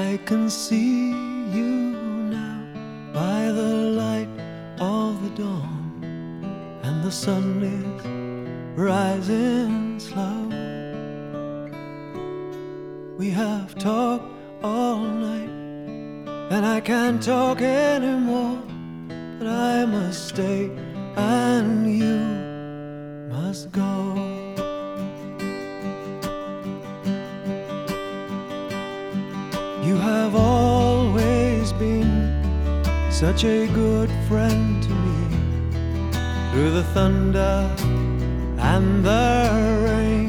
I can see you now by the light of the dawn, and the sun is rising slow. We have talked all night, and I can't talk anymore, but I must stay and you must go. You have always been such a good friend to me, through the thunder and the rain.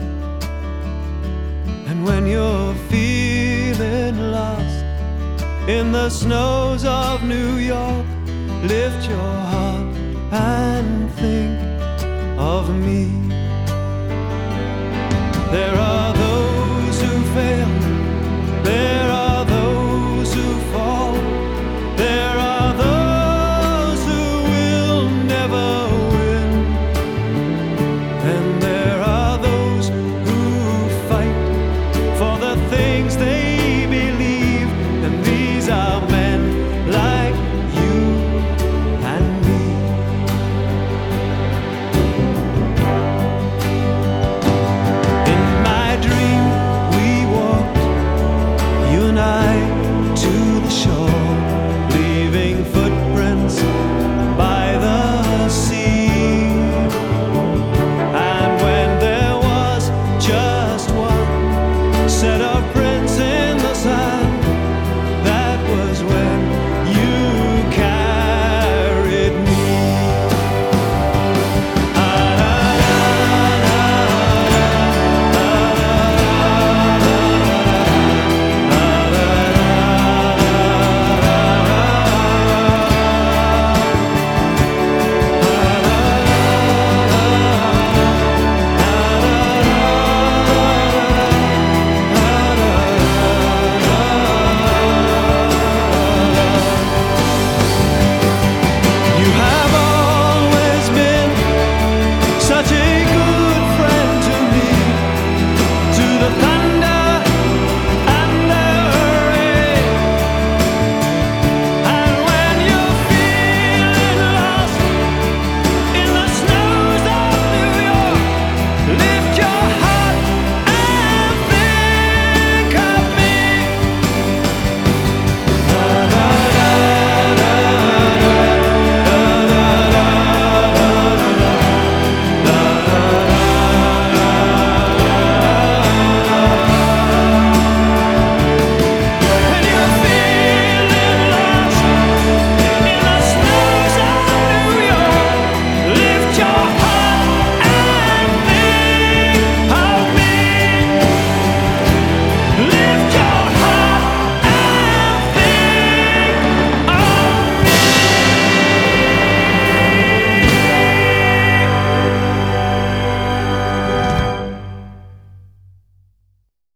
And when you're feeling lost in the snows of New York, lift your heart and think of me.